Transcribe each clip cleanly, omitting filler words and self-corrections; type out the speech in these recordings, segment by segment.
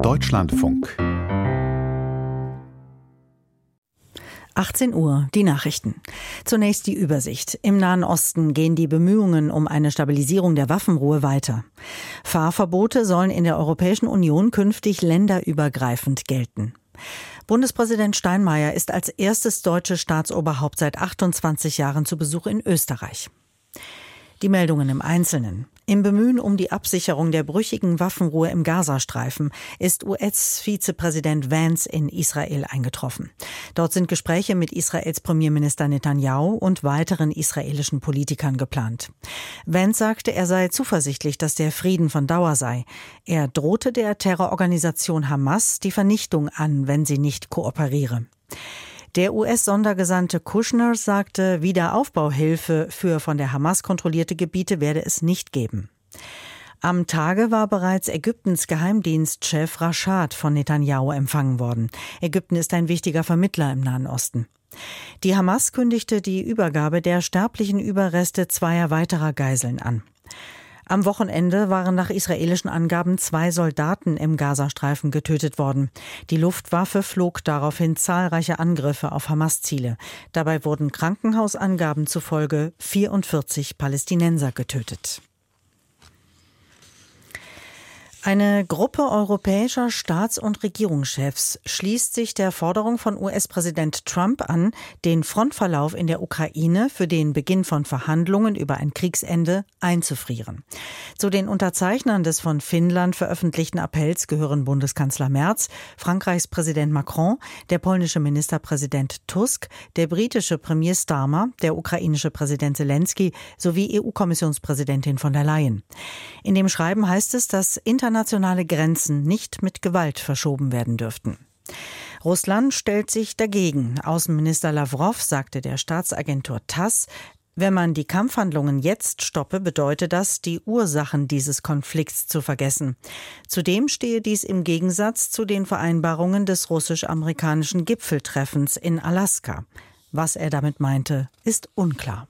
Deutschlandfunk. 18 Uhr, die Nachrichten. Zunächst die Übersicht. Im Nahen Osten gehen die Bemühungen um eine Stabilisierung der Waffenruhe weiter. Fahrverbote sollen in der Europäischen Union künftig länderübergreifend gelten. Bundespräsident Steinmeier ist als erstes deutsches Staatsoberhaupt seit 28 Jahren zu Besuch in Österreich. Die Meldungen im Einzelnen. Im Bemühen um die Absicherung der brüchigen Waffenruhe im Gazastreifen ist US-Vizepräsident Vance in Israel eingetroffen. Dort sind Gespräche mit Israels Premierminister Netanyahu und weiteren israelischen Politikern geplant. Vance sagte, er sei zuversichtlich, dass der Frieden von Dauer sei. Er drohte der Terrororganisation Hamas die Vernichtung an, wenn sie nicht kooperiere. Der US-Sondergesandte Kushner sagte, Wiederaufbauhilfe für von der Hamas kontrollierte Gebiete werde es nicht geben. Am Tage war bereits Ägyptens Geheimdienstchef Rashad von Netanyahu empfangen worden. Ägypten ist ein wichtiger Vermittler im Nahen Osten. Die Hamas kündigte die Übergabe der sterblichen Überreste zweier weiterer Geiseln an. Am Wochenende waren nach israelischen Angaben 2 Soldaten im Gazastreifen getötet worden. Die Luftwaffe flog daraufhin zahlreiche Angriffe auf Hamas-Ziele. Dabei wurden Krankenhausangaben zufolge 44 Palästinenser getötet. Eine Gruppe europäischer Staats- und Regierungschefs schließt sich der Forderung von US-Präsident Trump an, den Frontverlauf in der Ukraine für den Beginn von Verhandlungen über ein Kriegsende einzufrieren. Zu den Unterzeichnern des von Finnland veröffentlichten Appells gehören Bundeskanzler Merz, Frankreichs Präsident Macron, der polnische Ministerpräsident Tusk, der britische Premier Starmer, der ukrainische Präsident Zelensky sowie EU-Kommissionspräsidentin von der Leyen. In dem Schreiben heißt es, dass internationale Grenzen nicht mit Gewalt verschoben werden dürften. Russland stellt sich dagegen. Außenminister Lawrow sagte der Staatsagentur TASS, wenn man die Kampfhandlungen jetzt stoppe, bedeute das, die Ursachen dieses Konflikts zu vergessen. Zudem stehe dies im Gegensatz zu den Vereinbarungen des russisch-amerikanischen Gipfeltreffens in Alaska. Was er damit meinte, ist unklar.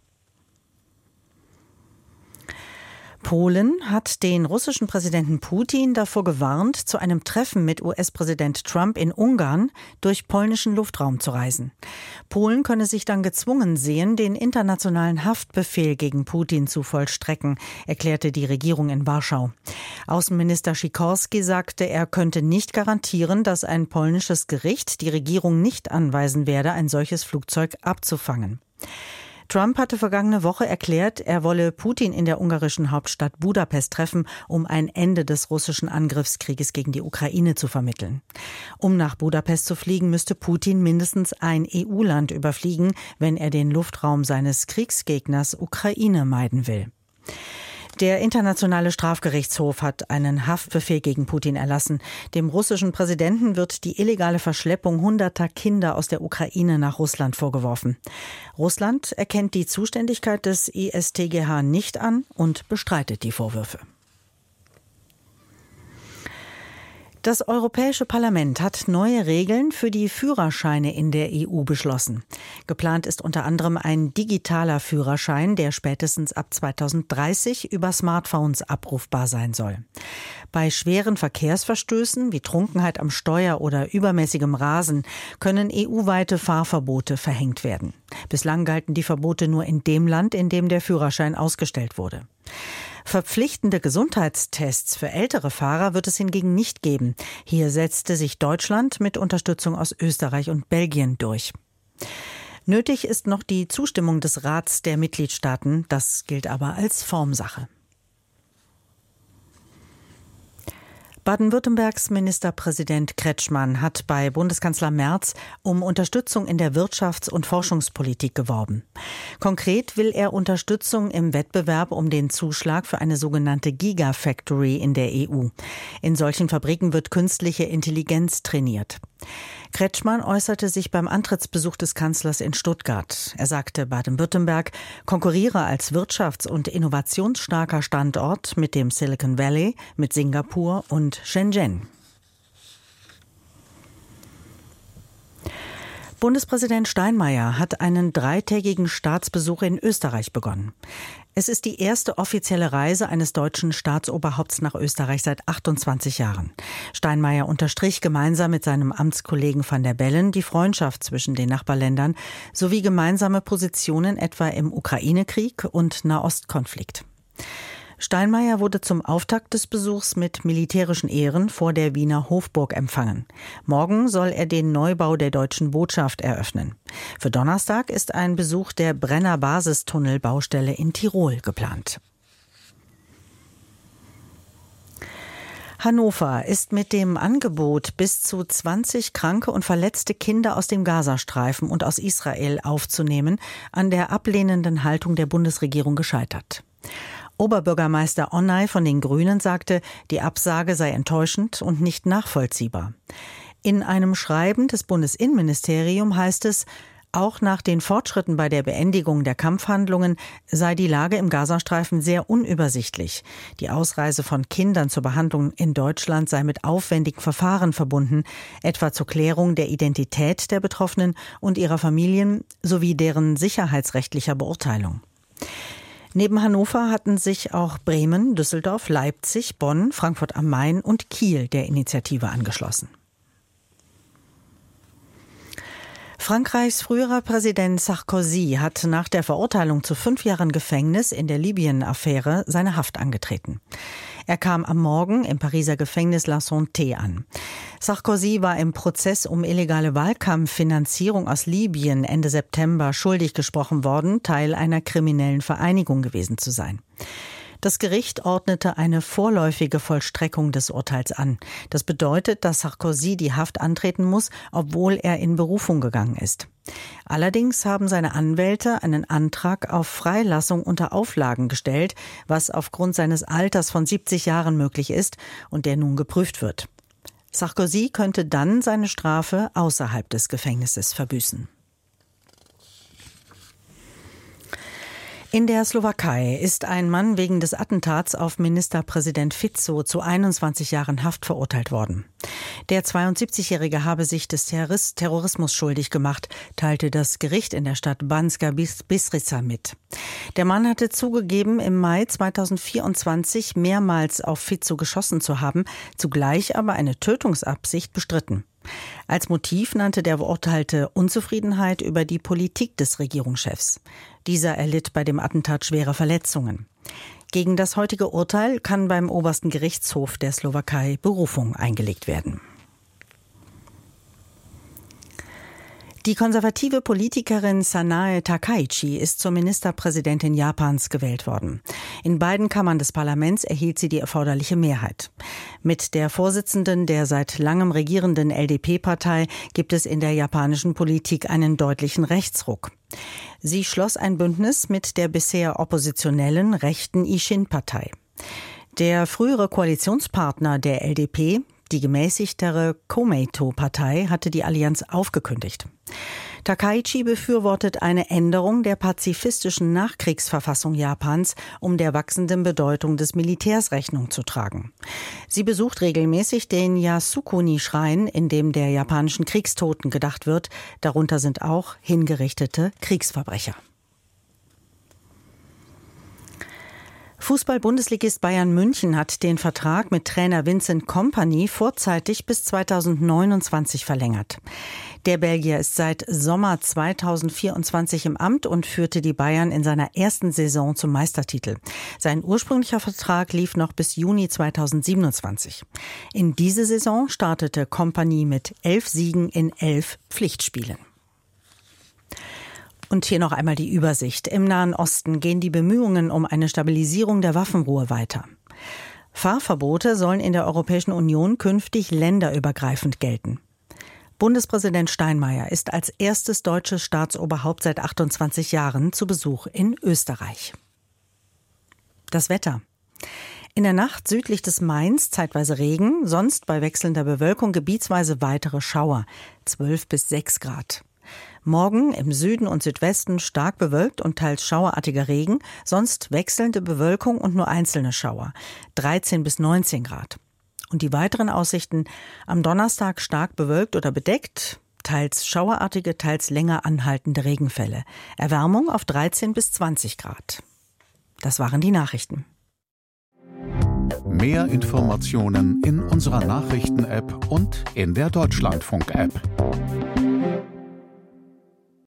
Polen hat den russischen Präsidenten Putin davor gewarnt, zu einem Treffen mit US-Präsident Trump in Ungarn durch polnischen Luftraum zu reisen. Polen könne sich dann gezwungen sehen, den internationalen Haftbefehl gegen Putin zu vollstrecken, erklärte die Regierung in Warschau. Außenminister Sikorski sagte, er könnte nicht garantieren, dass ein polnisches Gericht die Regierung nicht anweisen werde, ein solches Flugzeug abzufangen. Trump hatte vergangene Woche erklärt, er wolle Putin in der ungarischen Hauptstadt Budapest treffen, um ein Ende des russischen Angriffskrieges gegen die Ukraine zu vermitteln. Um nach Budapest zu fliegen, müsste Putin mindestens ein EU-Land überfliegen, wenn er den Luftraum seines Kriegsgegners Ukraine meiden will. Der Internationale Strafgerichtshof hat einen Haftbefehl gegen Putin erlassen. Dem russischen Präsidenten wird die illegale Verschleppung hunderter Kinder aus der Ukraine nach Russland vorgeworfen. Russland erkennt die Zuständigkeit des IStGH nicht an und bestreitet die Vorwürfe. Das Europäische Parlament hat neue Regeln für die Führerscheine in der EU beschlossen. Geplant ist unter anderem ein digitaler Führerschein, der spätestens ab 2030 über Smartphones abrufbar sein soll. Bei schweren Verkehrsverstößen wie Trunkenheit am Steuer oder übermäßigem Rasen können EU-weite Fahrverbote verhängt werden. Bislang galten die Verbote nur in dem Land, in dem der Führerschein ausgestellt wurde. Verpflichtende Gesundheitstests für ältere Fahrer wird es hingegen nicht geben. Hier setzte sich Deutschland mit Unterstützung aus Österreich und Belgien durch. Nötig ist noch die Zustimmung des Rats der Mitgliedstaaten. Das gilt aber als Formsache. Baden-Württembergs Ministerpräsident Kretschmann hat bei Bundeskanzler Merz um Unterstützung in der Wirtschafts- und Forschungspolitik geworben. Konkret will er Unterstützung im Wettbewerb um den Zuschlag für eine sogenannte Gigafactory in der EU. In solchen Fabriken wird künstliche Intelligenz trainiert. Kretschmann äußerte sich beim Antrittsbesuch des Kanzlers in Stuttgart. Er sagte, Baden-Württemberg konkurriere als wirtschafts- und innovationsstarker Standort mit dem Silicon Valley, mit Singapur und Shenzhen. Bundespräsident Steinmeier hat einen 3-tägigen Staatsbesuch in Österreich begonnen. Es ist die erste offizielle Reise eines deutschen Staatsoberhaupts nach Österreich seit 28 Jahren. Steinmeier unterstrich gemeinsam mit seinem Amtskollegen van der Bellen die Freundschaft zwischen den Nachbarländern sowie gemeinsame Positionen etwa im Ukraine-Krieg und Nahostkonflikt. Steinmeier wurde zum Auftakt des Besuchs mit militärischen Ehren vor der Wiener Hofburg empfangen. Morgen soll er den Neubau der deutschen Botschaft eröffnen. Für Donnerstag ist ein Besuch der Brenner-Basistunnelbaustelle in Tirol geplant. Hannover ist mit dem Angebot, bis zu 20 kranke und verletzte Kinder aus dem Gazastreifen und aus Israel aufzunehmen, an der ablehnenden Haltung der Bundesregierung gescheitert. Oberbürgermeister Onay von den Grünen sagte, die Absage sei enttäuschend und nicht nachvollziehbar. In einem Schreiben des Bundesinnenministeriums heißt es, auch nach den Fortschritten bei der Beendigung der Kampfhandlungen sei die Lage im Gazastreifen sehr unübersichtlich. Die Ausreise von Kindern zur Behandlung in Deutschland sei mit aufwendigen Verfahren verbunden, etwa zur Klärung der Identität der Betroffenen und ihrer Familien sowie deren sicherheitsrechtlicher Beurteilung. Neben Hannover hatten sich auch Bremen, Düsseldorf, Leipzig, Bonn, Frankfurt am Main und Kiel der Initiative angeschlossen. Frankreichs früherer Präsident Sarkozy hat nach der Verurteilung zu 5 Jahren Gefängnis in der Libyen-Affäre seine Haft angetreten. Er kam am Morgen im Pariser Gefängnis La Santé an. Sarkozy war im Prozess um illegale Wahlkampffinanzierung aus Libyen Ende September schuldig gesprochen worden, Teil einer kriminellen Vereinigung gewesen zu sein. Das Gericht ordnete eine vorläufige Vollstreckung des Urteils an. Das bedeutet, dass Sarkozy die Haft antreten muss, obwohl er in Berufung gegangen ist. Allerdings haben seine Anwälte einen Antrag auf Freilassung unter Auflagen gestellt, was aufgrund seines Alters von 70 Jahren möglich ist und der nun geprüft wird. Sarkozy könnte dann seine Strafe außerhalb des Gefängnisses verbüßen. In der Slowakei ist ein Mann wegen des Attentats auf Ministerpräsident Fico zu 21 Jahren Haft verurteilt worden. Der 72-Jährige habe sich des Terrorismus schuldig gemacht, teilte das Gericht in der Stadt Banska Bystrica mit. Der Mann hatte zugegeben, im Mai 2024 mehrmals auf Fico geschossen zu haben, zugleich aber eine Tötungsabsicht bestritten. Als Motiv nannte der Verurteilte Unzufriedenheit über die Politik des Regierungschefs. Dieser erlitt bei dem Attentat schwere Verletzungen. Gegen das heutige Urteil kann beim obersten Gerichtshof der Slowakei Berufung eingelegt werden. Die konservative Politikerin Sanae Takaichi ist zur Ministerpräsidentin Japans gewählt worden. In beiden Kammern des Parlaments erhielt sie die erforderliche Mehrheit. Mit der Vorsitzenden der seit langem regierenden LDP-Partei gibt es in der japanischen Politik einen deutlichen Rechtsruck. Sie schloss ein Bündnis mit der bisher oppositionellen rechten Ishin-Partei. Der frühere Koalitionspartner der LDP, die gemäßigtere Komeito-Partei, hatte die Allianz aufgekündigt. Takaichi befürwortet eine Änderung der pazifistischen Nachkriegsverfassung Japans, um der wachsenden Bedeutung des Militärs Rechnung zu tragen. Sie besucht regelmäßig den Yasukuni-Schrein, in dem der japanischen Kriegstoten gedacht wird. Darunter sind auch hingerichtete Kriegsverbrecher. Fußball-Bundesligist Bayern München hat den Vertrag mit Trainer Vincent Kompany vorzeitig bis 2029 verlängert. Der Belgier ist seit Sommer 2024 im Amt und führte die Bayern in seiner ersten Saison zum Meistertitel. Sein ursprünglicher Vertrag lief noch bis Juni 2027. In diese Saison startete Kompany mit 11 Siegen in 11 Pflichtspielen. Und hier noch einmal die Übersicht. Im Nahen Osten gehen die Bemühungen um eine Stabilisierung der Waffenruhe weiter. Fahrverbote sollen in der Europäischen Union künftig länderübergreifend gelten. Bundespräsident Steinmeier ist als erstes deutsches Staatsoberhaupt seit 28 Jahren zu Besuch in Österreich. Das Wetter. In der Nacht südlich des Mains zeitweise Regen, sonst bei wechselnder Bewölkung gebietsweise weitere Schauer, 12 bis 6 Grad. Morgen im Süden und Südwesten stark bewölkt und teils schauerartiger Regen, sonst wechselnde Bewölkung und nur einzelne Schauer, 13 bis 19 Grad. Und die weiteren Aussichten: am Donnerstag stark bewölkt oder bedeckt, Teils schauerartige, teils länger anhaltende Regenfälle. Erwärmung auf 13 bis 20 Grad. Das waren die Nachrichten. Mehr Informationen in unserer Nachrichten-App und in der Deutschlandfunk-App.